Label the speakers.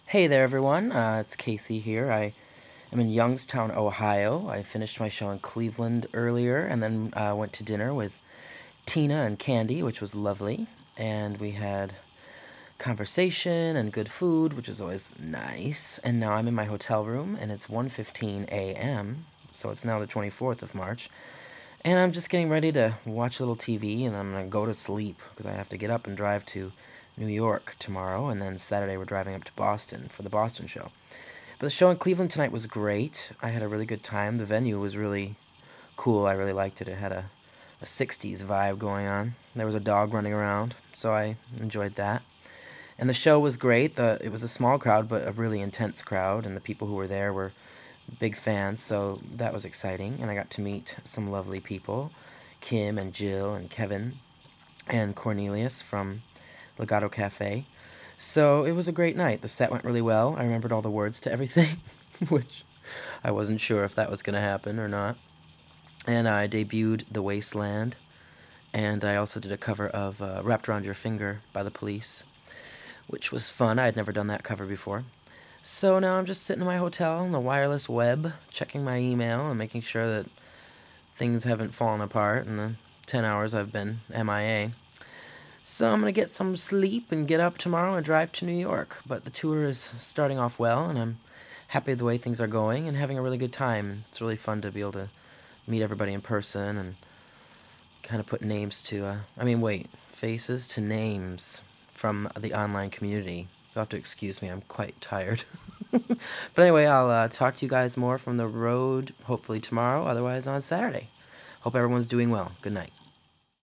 Speaker 1: Hey there, everyone. It's Casey here. I am in Youngstown, Ohio. I finished my show in Cleveland earlier and then went to dinner with Tina and Candy, which was lovely. And we had conversation and good food, which is always nice. And now I'm in my hotel room and it's 1:15 a.m., so it's now the 24th of March. And I'm just getting ready to watch a little TV and I'm going to go to sleep because I have to get up and drive to New York tomorrow. And then Saturday we're driving up to Boston for the Boston show. But the show in Cleveland tonight was great. I had a really good time. The venue was really cool. I really liked it. It had a 60s vibe going on. There was a dog running around, so I enjoyed that. And the show was great. It was a small crowd, but a really intense crowd, and the people who were there were big fans, so that was exciting. And I got to meet some lovely people, Kim and Jill and Kevin and Cornelius from Legato Cafe. So it was a great night. The set went really well. I remembered all the words to everything, which I wasn't sure if that was going to happen or not. And I debuted The Wasteland, and I also did a cover of Wrapped Around Your Finger by The Police, which was fun. I had never done that cover before. So now I'm just sitting in my hotel on the wireless web, checking my email and making sure that things haven't fallen apart in the 10 hours I've been MIA. So I'm going to get some sleep and get up tomorrow and drive to New York. But the tour is starting off well, and I'm happy with the way things are going and having a really good time. It's really fun to be able to meet everybody in person and kind of put names to, faces to names from the online community. You'll have to excuse me, I'm quite tired. But anyway, I'll talk to you guys more from the road, hopefully tomorrow, otherwise on Saturday. Hope everyone's doing well. Good night.